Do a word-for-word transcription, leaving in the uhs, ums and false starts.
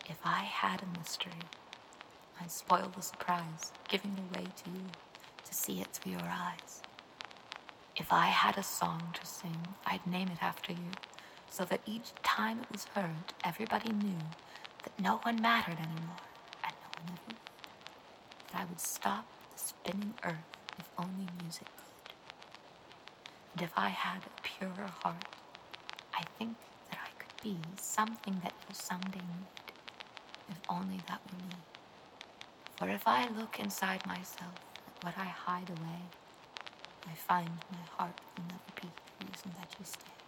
If I had a mystery, I'd spoil the surprise, giving the way to you, to see it through your eyes. If I had a song to sing, I'd name it after you, so that each time it was heard, everybody knew that no one mattered anymore, and no one ever would. That I would stop the spinning earth if only music could. And if I had a purer heart, I think that I could be something that you'll someday need, if only that were me. For if I look inside myself at what I hide away, I find my heart will never be the reason that you stay.